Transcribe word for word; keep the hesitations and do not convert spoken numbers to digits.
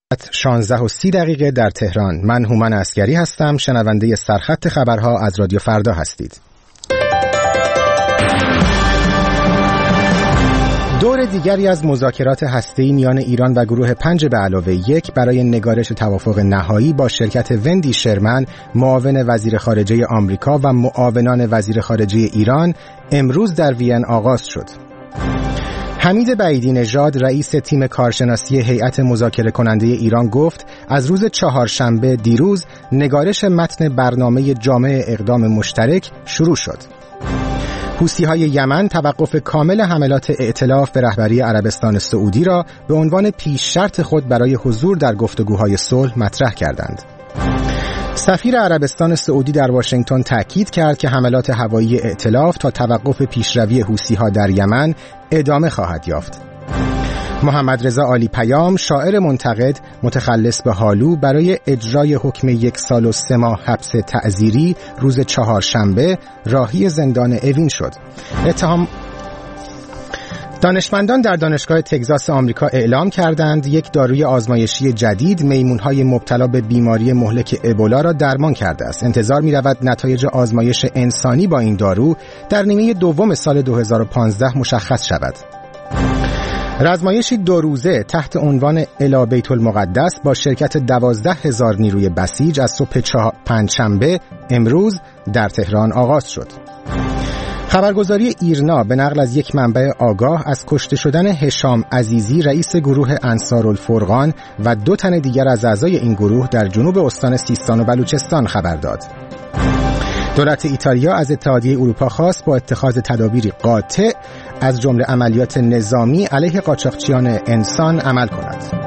شانزده و سی دقیقه در تهران. من هومن عسگری هستم. شنونده سرخط خبرها از رادیو فردا هستید. دور دیگری از مذاکرات هسته‌ای میان ایران و گروه پنج به علاوه یک برای نگارش توافق نهایی با شرکت وندی شرمن، معاون وزیر خارجه آمریکا و معاونان وزیر خارجه ایران امروز در وین آغاز شد. حمید بعیدی نژاد رئیس تیم کارشناسی هیئت مذاکره کننده ایران گفت از روز چهارشنبه دیروز نگارش متن برنامه جامع اقدام مشترک شروع شد. حوثی‌های یمن توقف کامل حملات ائتلاف به رهبری عربستان سعودی را به عنوان پیش شرط خود برای حضور در گفتگوهای صلح مطرح کردند. سفیر عربستان سعودی در واشنگتن تأکید کرد که حملات هوایی ائتلاف تا توقف پیشروی حوثی‌ها در یمن ادامه خواهد یافت. محمد رضا عالی پیام، شاعر منتقد متخلص به هالو، برای اجرای حکم یک سال و سه ماه حبس تعزیری روز چهارشنبه راهی زندان اوین شد. اتهام دانشمندان در دانشگاه تگزاس آمریکا اعلام کردند یک داروی آزمایشی جدید میمون‌های مبتلا به بیماری مهلک ابولا را درمان کرده است. انتظار می‌رود نتایج آزمایش انسانی با این دارو در نیمه دوم سال دو هزار و پانزده مشخص شود. رزمایشی دو روزه تحت عنوان الی بیت المقدس با شرکت دوازده هزار نیروی بسیج از صبح پنجشنبه امروز در تهران آغاز شد. خبرگزاری ایرنا به نقل از یک منبع آگاه از کشته شدن هشام عزیزی رئیس گروه انصارالفرقان و دو تن دیگر از اعضای این گروه در جنوب استان سیستان و بلوچستان خبر داد. دولت ایتالیا از اتحادیه اروپا خواست با اتخاذ تدابیری قاطع از جمله عملیات نظامی علیه قاچاقچیان انسان عمل کند.